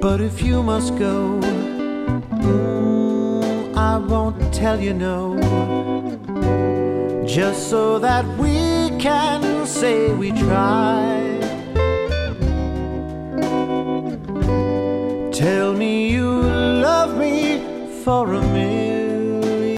But if you must go, I won't tell you no, just so that we can say we tried. Tell me you love me for a minute,